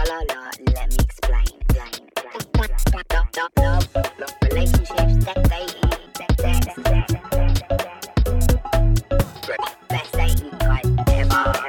la la, let me explain. Love, relationships, best dating guys ever.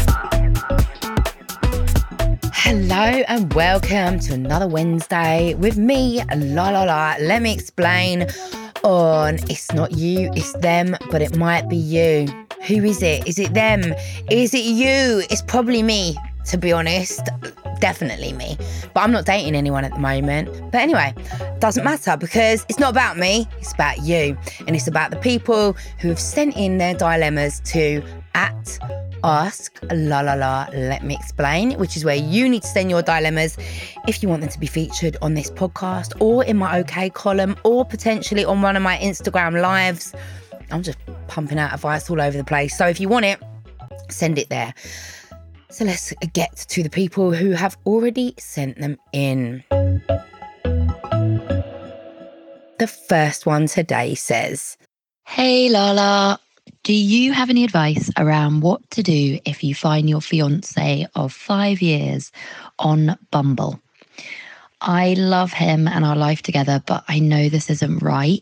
Hello and welcome to another Wednesday with me, let me explain on It's Not You, It's Them, but It Might Be You. Who is it? Is it them? Is it you? It's probably me, to be honest. Definitely me. But I'm not dating anyone at the moment. But anyway, doesn't matter because it's not about me, it's about you. And it's about the people who have sent in their dilemmas to @ask let me explain, which is where you need to send your dilemmas if you want them to be featured on this podcast or in my OK column or potentially on one of my Instagram lives. I'm just pumping out advice all over the place. So if you want it, send it there. So let's get to the people who have already sent them in. The first one today says, Hey Lala, do you have any advice around what to do if you find your fiance of 5 years on Bumble? I love him and our life together, but I know this isn't right.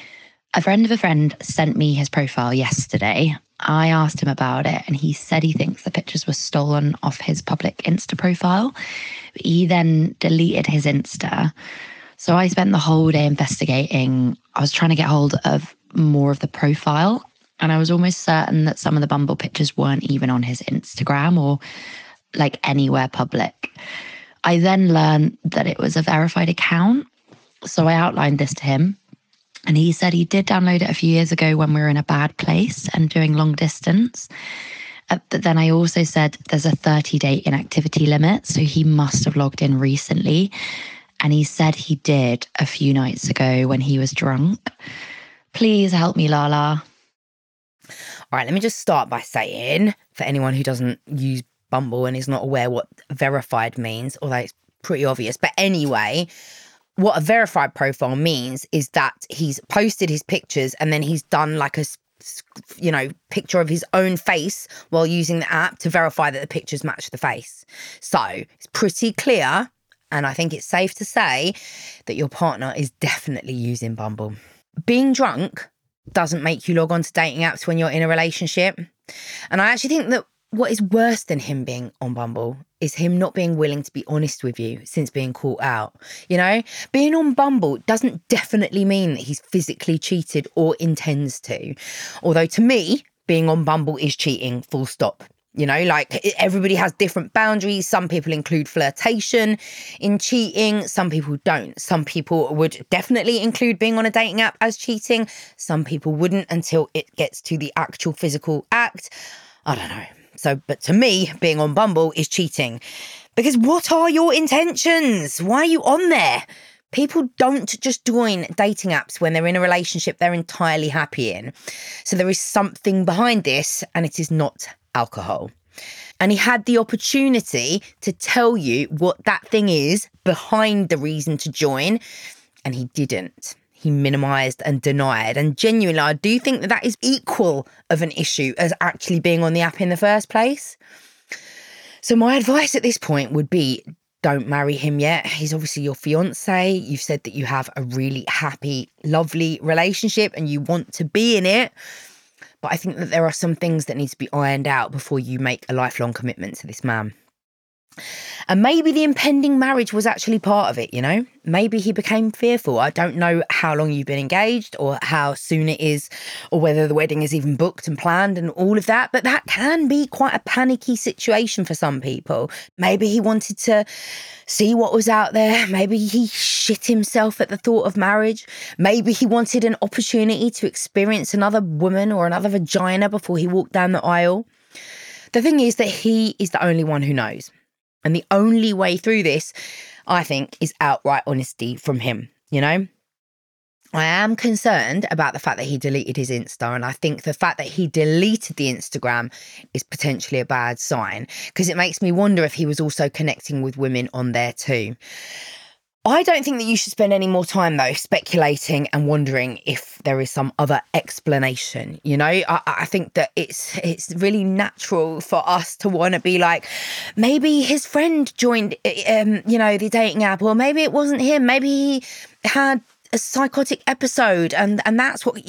A friend of a friend sent me his profile yesterday. I asked him about it and he said he thinks the pictures were stolen off his public Insta profile. He then deleted his Insta. So I spent the whole day investigating. I was trying to get hold of more of the profile and I was almost certain that some of the Bumble pictures weren't even on his Instagram or like anywhere public. I then learned that it was a verified account. So I outlined this to him. And he said he did download it a few years ago when we were in a bad place and doing long distance. But then I also said there's a 30-day inactivity limit, so he must have logged in recently. And he said he did a few nights ago when he was drunk. Please help me, Lala. all right, let me just start by saying, for anyone who doesn't use Bumble and is not aware what verified means, although it's pretty obvious, but anyway, what a verified profile means is that he's posted his pictures and then he's done like a, picture of his own face while using the app to verify that the pictures match the face. So it's pretty clear, and I think it's safe to say that your partner is definitely using Bumble. Being drunk doesn't make you log on to dating apps when you're in a relationship. And I actually think that what is worse than him being on Bumble is him not being willing to be honest with you since being caught out. You know, being on Bumble doesn't definitely mean that he's physically cheated or intends to. Although to me, being on Bumble is cheating, full stop. You know, like everybody has different boundaries. Some people include flirtation in cheating. Some people don't. Some people would definitely include being on a dating app as cheating. Some people wouldn't until it gets to the actual physical act. I don't know. So, but to me, being on Bumble is cheating. Because what are your intentions? Why are you on there? People don't just join dating apps when they're in a relationship they're entirely happy in. So there is something behind this, and it is not alcohol. And he had the opportunity to tell you what that thing is behind the reason to join, and he didn't. He minimised and denied. And genuinely, I do think that that is equal of an issue as actually being on the app in the first place. So my advice at this point would be, don't marry him yet. He's obviously your fiance. You've said that you have a really happy, lovely relationship and you want to be in it. But I think that there are some things that need to be ironed out before you make a lifelong commitment to this man. And maybe the impending marriage was actually part of it, you know? Maybe he became fearful. I don't know how long you've been engaged or how soon it is or whether the wedding is even booked and planned and all of that. But that can be quite a panicky situation for some people. Maybe he wanted to see what was out there. Maybe he shit himself at the thought of marriage. Maybe he wanted an opportunity to experience another woman or another vagina before he walked down the aisle. The thing is that he is the only one who knows. And the only way through this, I think, is outright honesty from him, you know? I am concerned about the fact that he deleted his Insta, and I think the fact that he deleted the Instagram is potentially a bad sign because it makes me wonder if he was also connecting with women on there too. I don't think that you should spend any more time, though, speculating and wondering if there is some other explanation. You know, I think that it's really natural for us to want to be like, maybe his friend joined, the dating app, or maybe it wasn't him. Maybe he had a psychotic episode, and that's what,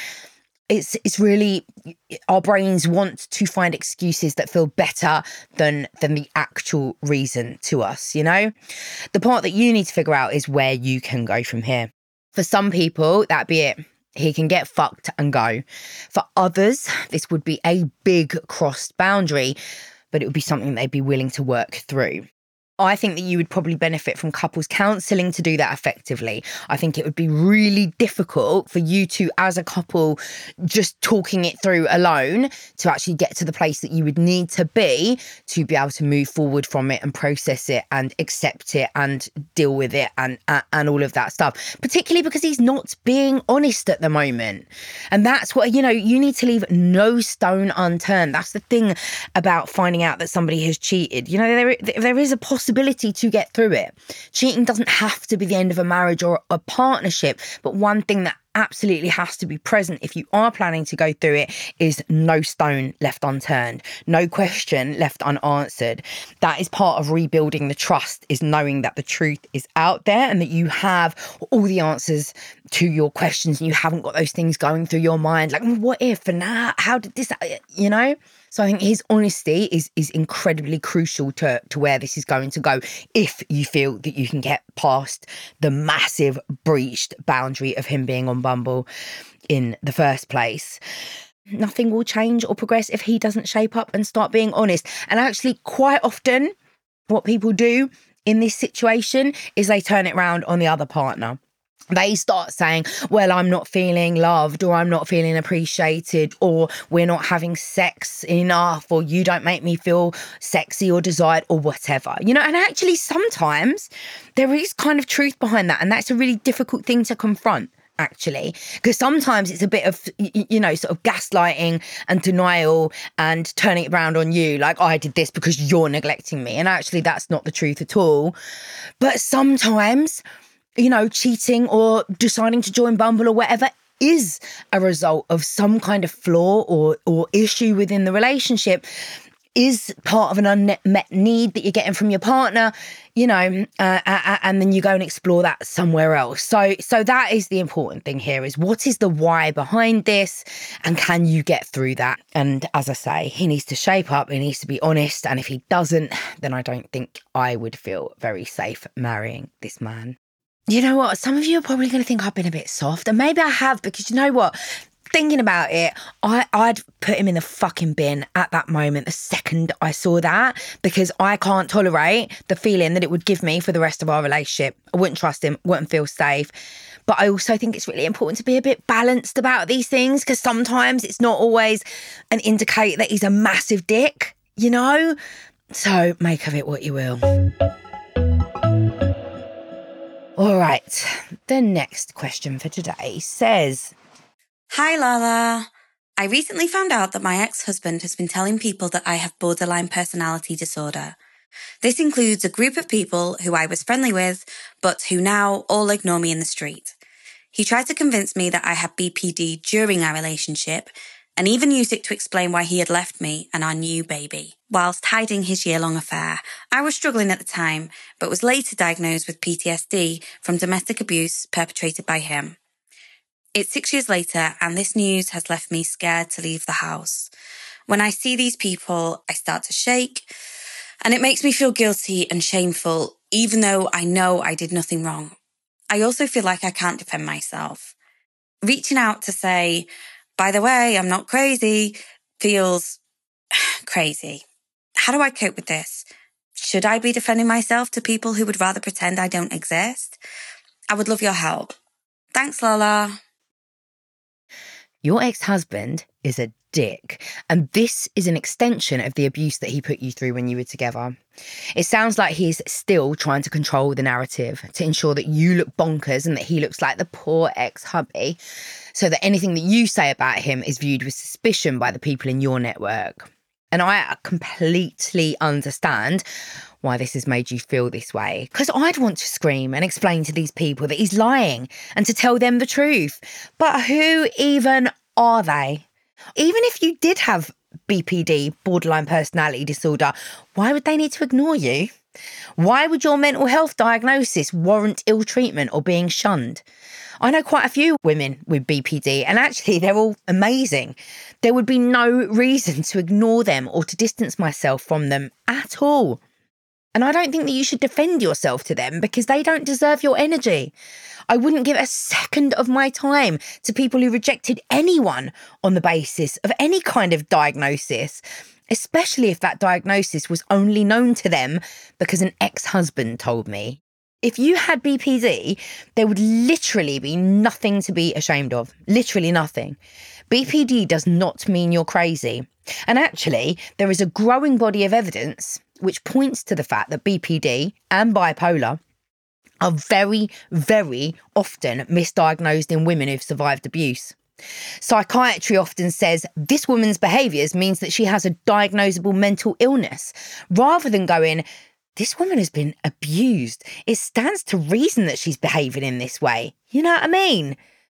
it's really, our brains want to find excuses that feel better than the actual reason to us, The part that you need to figure out is where you can go from here. For some people, that'd be it. He can get fucked and go. For others, this would be a big crossed boundary, but it would be something they'd be willing to work through. I think that you would probably benefit from couples counselling to do that effectively. I think it would be really difficult for you two as a couple just talking it through alone to actually get to the place that you would need to be able to move forward from it and process it and accept it and deal with it and all of that stuff, particularly because he's not being honest at the moment. And that's what, you need to leave no stone unturned. That's the thing about finding out that somebody has cheated. There is a possibility to get through it. Cheating doesn't have to be the end of a marriage or a partnership, but one thing that absolutely has to be present if you are planning to go through it is no stone left unturned, no question left unanswered. That is part of rebuilding the trust, is knowing that the truth is out there and that you have all the answers to your questions and you haven't got those things going through your mind like, what if, and how did this, So I think his honesty is incredibly crucial to where this is going to go if you feel that you can get past the massive breached boundary of him being on Bumble in the first place. Nothing will change or progress if he doesn't shape up and start being honest. And actually, quite often, what people do in this situation is they turn it around on the other partner. They start saying, well, I'm not feeling loved, or I'm not feeling appreciated, or we're not having sex enough, or you don't make me feel sexy or desired, or whatever. And actually sometimes there is kind of truth behind that. And that's a really difficult thing to confront, actually, because sometimes it's a bit of, sort of gaslighting and denial and turning it around on you. Like, I did this because you're neglecting me. And actually that's not the truth at all. But sometimes, cheating or deciding to join Bumble or whatever is a result of some kind of flaw or issue within the relationship, is part of an unmet need that you're getting from your partner, and then you go and explore that somewhere else. So that is the important thing here, is what is the why behind this, and can you get through that? And as I say, he needs to shape up, he needs to be honest, and if he doesn't, then I don't think I would feel very safe marrying this man. You know what? Some of you are probably going to think I've been a bit soft, and maybe I have, because you know what? Thinking about it, I'd put him in the fucking bin at that moment, the second I saw that, because I can't tolerate the feeling that it would give me for the rest of our relationship. I wouldn't trust him, wouldn't feel safe. But I also think it's really important to be a bit balanced about these things, because sometimes it's not always an indicator that he's a massive dick, So make of it what you will. All right, the next question for today says... Hi, Lala. I recently found out that my ex-husband has been telling people that I have borderline personality disorder. This includes a group of people who I was friendly with, but who now all ignore me in the street. He tried to convince me that I had BPD during our relationship, and even used it to explain why he had left me and our new baby, whilst hiding his year-long affair. I was struggling at the time, but was later diagnosed with PTSD from domestic abuse perpetrated by him. It's 6 years later, and this news has left me scared to leave the house. When I see these people, I start to shake, and it makes me feel guilty and shameful, even though I know I did nothing wrong. I also feel like I can't defend myself. Reaching out to say, by the way, I'm not crazy, feels crazy. How do I cope with this? Should I be defending myself to people who would rather pretend I don't exist? I would love your help. Thanks, Lola. Your ex-husband is a dick, and this is an extension of the abuse that he put you through when you were together. It sounds like he's still trying to control the narrative to ensure that you look bonkers and that he looks like the poor ex-hubby, so that anything that you say about him is viewed with suspicion by the people in your network. And I completely understand why this has made you feel this way. Because I'd want to scream and explain to these people that he's lying and to tell them the truth. But who even are they? Even if you did have BPD, borderline personality disorder, why would they need to ignore you? Why would your mental health diagnosis warrant ill treatment or being shunned? I know quite a few women with BPD, and actually they're all amazing. There would be no reason to ignore them or to distance myself from them at all. And I don't think that you should defend yourself to them because they don't deserve your energy. I wouldn't give a second of my time to people who rejected anyone on the basis of any kind of diagnosis, especially if that diagnosis was only known to them because an ex-husband told me. If you had BPD, there would literally be nothing to be ashamed of. Literally nothing. BPD does not mean you're crazy. And actually, there is a growing body of evidence which points to the fact that BPD and bipolar are very, very often misdiagnosed in women who've survived abuse. Psychiatry often says this woman's behaviours means that she has a diagnosable mental illness, rather than going, this woman has been abused. It stands to reason that she's behaving in this way. You know what I mean?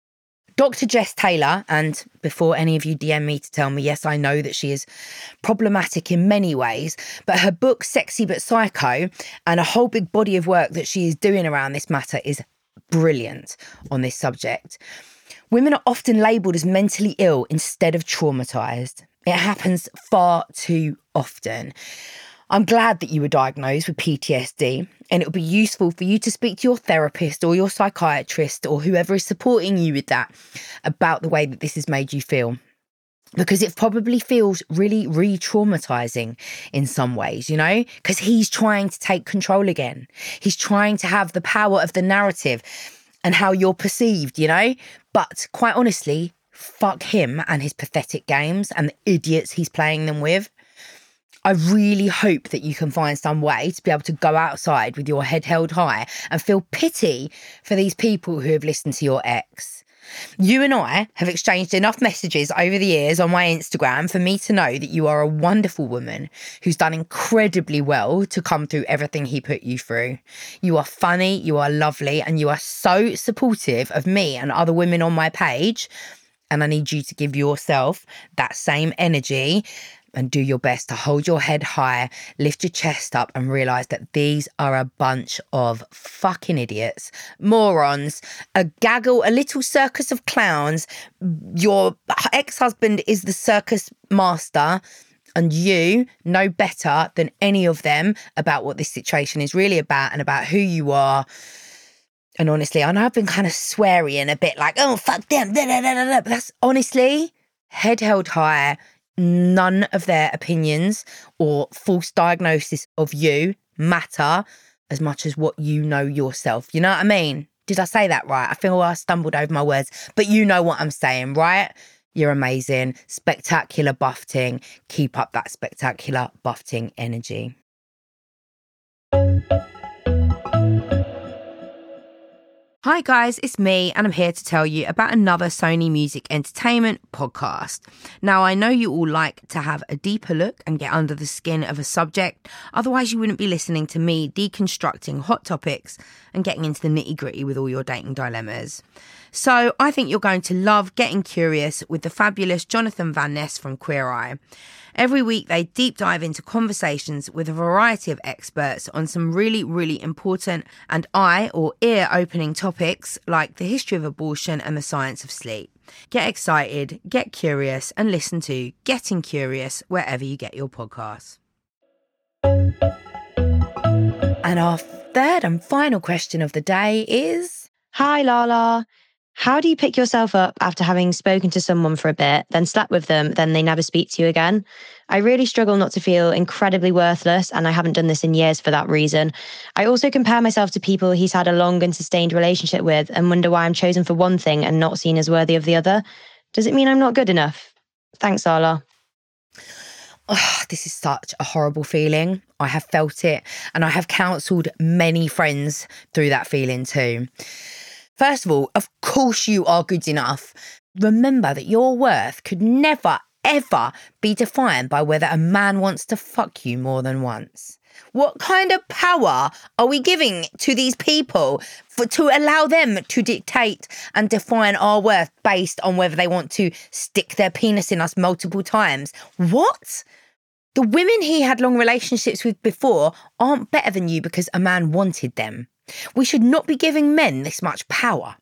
Dr. Jess Taylor, and before any of you DM me to tell me, yes, I know that she is problematic in many ways, but her book, Sexy But Psycho, and a whole big body of work that she is doing around this matter is brilliant on this subject. Women are often labelled as mentally ill instead of traumatised. It happens far too often. I'm glad that you were diagnosed with PTSD, and it will be useful for you to speak to your therapist or your psychiatrist or whoever is supporting you with that about the way that this has made you feel. Because it probably feels really re-traumatising in some ways, you know, because he's trying to take control again. He's trying to have the power of the narrative and how you're perceived, you know. But quite honestly, fuck him and his pathetic games and the idiots he's playing them with. I really hope that you can find some way to be able to go outside with your head held high and feel pity for these people who have listened to your ex. You and I have exchanged enough messages over the years on my Instagram for me to know that you are a wonderful woman who's done incredibly well to come through everything he put you through. You are funny, you are lovely, and you are so supportive of me and other women on my page. And I need you to give yourself that same energy and do your best to hold your head high, lift your chest up and realise that these are a bunch of fucking idiots, morons, a gaggle, a little circus of clowns. Your ex-husband is the circus master and you know better than any of them about what this situation is really about and about who you are. And honestly, I know I've been kind of sweary and a bit like, oh, fuck them, but that's honestly, head held high. None of their opinions or false diagnosis of you matter as much as what you know yourself. You know what I mean? Did I say that right? I feel I stumbled over my words, but you know what I'm saying, right? You're amazing. Spectacular buffeting. Keep up that spectacular buffeting energy. Hi guys, it's me and I'm here to tell you about another Sony Music Entertainment podcast. Now I know you all like to have a deeper look and get under the skin of a subject, otherwise you wouldn't be listening to me deconstructing hot topics and getting into the nitty gritty with all your dating dilemmas. So I think you're going to love Getting Curious with the fabulous Jonathan Van Ness from Queer Eye. Every week they deep dive into conversations with a variety of experts on some really, really important and eye or ear opening topics like the history of abortion and the science of sleep. Get excited, get curious and listen to Getting Curious wherever you get your podcasts. And our third and final question of the day is... Hi Lala. How do you pick yourself up after having spoken to someone for a bit, then slept with them, then they never speak to you again? I really struggle not to feel incredibly worthless, and I haven't done this in years for that reason. I also compare myself to people he's had a long and sustained relationship with and wonder why I'm chosen for one thing and not seen as worthy of the other. Does it mean I'm not good enough? Thanks, Lala. Oh, this is such a horrible feeling. I have felt it, and I have counselled many friends through that feeling too. First of all, of course you are good enough. Remember that your worth could never, ever be defined by whether a man wants to fuck you more than once. What kind of power are we giving to these people to allow them to dictate and define our worth based on whether they want to stick their penis in us multiple times? What? The women he had long relationships with before aren't better than you because a man wanted them. We should not be giving men this much power.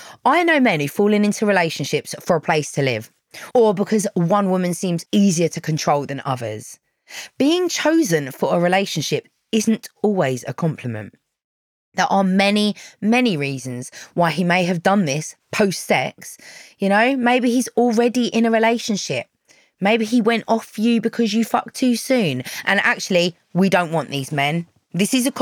I know men who've fallen into relationships for a place to live, or because one woman seems easier to control than others. Being chosen for a relationship isn't always a compliment. There are many, many reasons why he may have done this post-sex. You know, maybe he's already in a relationship. Maybe he went off you because you fucked too soon. And actually, we don't want these men. This is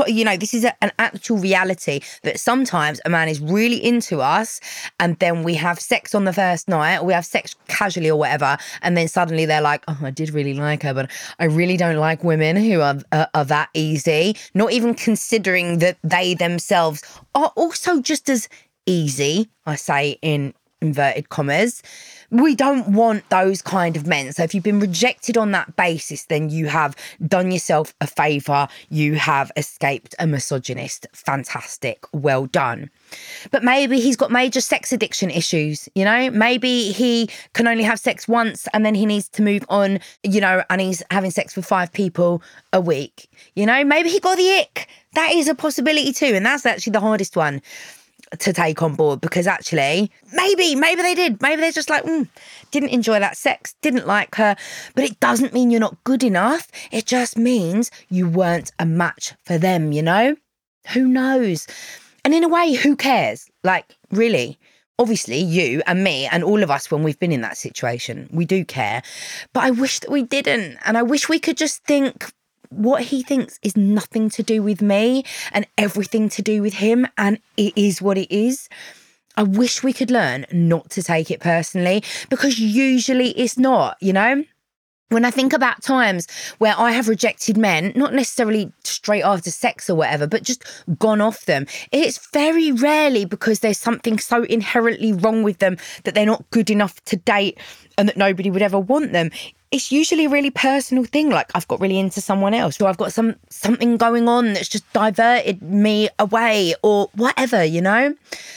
an actual reality that sometimes a man is really into us and then we have sex on the first night or we have sex casually or whatever. And then suddenly they're like, oh, I did really like her, but I really don't like women who are that easy. Not even considering that they themselves are also just as easy, I say in inverted commas. We don't want those kind of men. So if you've been rejected on that basis, then you have done yourself a favour. You have escaped a misogynist. Fantastic. Well done. But maybe he's got major sex addiction issues, you know? Maybe he can only have sex once and then he needs to move on, you know, and he's having sex with 5 people a week. You know, maybe he got the ick. That is a possibility too. And that's actually the hardest one to take on board, because actually maybe they did. Maybe they're just like, didn't enjoy that sex, didn't like her. But it doesn't mean you're not good enough. It just means you weren't a match for them, you know? Who knows? And in a way, who cares? Like, really? Obviously, you and me and all of us, when we've been in that situation, we do care. But I wish that we didn't. And I wish we could just think, what he thinks is nothing to do with me and everything to do with him, and it is what it is. I wish we could learn not to take it personally, because usually it's not, you know? When I think about times where I have rejected men, not necessarily straight after sex or whatever, but just gone off them, it's very rarely because there's something so inherently wrong with them that they're not good enough to date and that nobody would ever want them. It's usually a really personal thing, like I've got really into someone else, or I've got something going on that's just diverted me away or whatever, you know?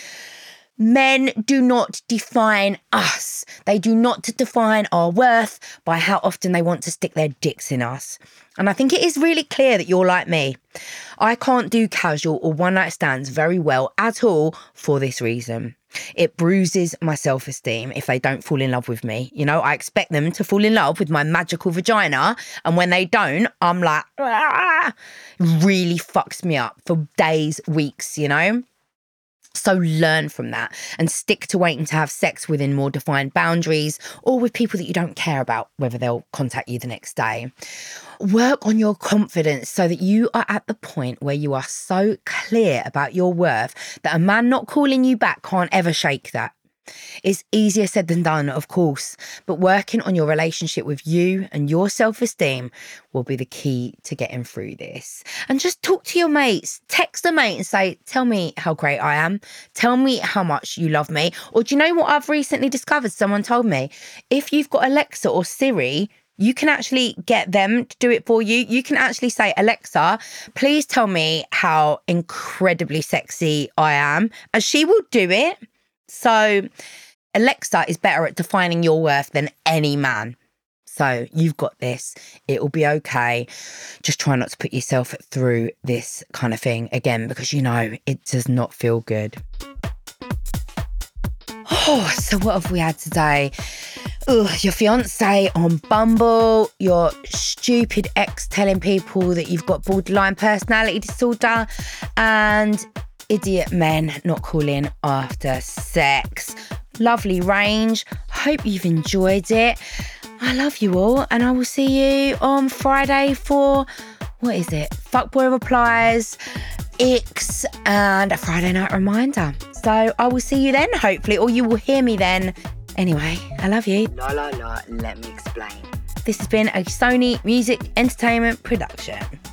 Men do not define us. They do not define our worth by how often they want to stick their dicks in us. And I think it is really clear that you're like me. I can't do casual or one-night stands very well at all for this reason. It bruises my self-esteem if they don't fall in love with me. You know, I expect them to fall in love with my magical vagina. And when they don't, I'm like, ah! It really fucks me up for days, weeks, you know? So learn from that and stick to waiting to have sex within more defined boundaries or with people that you don't care about, whether they'll contact you the next day. Work on your confidence so that you are at the point where you are so clear about your worth that a man not calling you back can't ever shake that. It's easier said than done, of course, but working on your relationship with you and your self-esteem will be the key to getting through this. And just talk to your mates. Text a mate and say, tell me how great I am. Tell me how much you love me. Or do you know what I've recently discovered? Someone told me, if you've got Alexa or Siri, you can actually get them to do it for you. You can actually say, Alexa, please tell me how incredibly sexy I am. And she will do it. So Alexa is better at defining your worth than any man. So you've got this. It will be okay. Just try not to put yourself through this kind of thing again, because, you know, it does not feel good. Oh, so what have we had today? Your fiance on Bumble, your stupid ex telling people that you've got borderline personality disorder, and idiot men not calling after sex. Lovely range. Hope you've enjoyed it. I love you all, and I will see you on Friday for, what is it? Fuckboy replies, Icks, and a Friday night reminder. So I will see you then, hopefully, or you will hear me then. Anyway, I love you. Let me explain. This has been a Sony Music Entertainment production.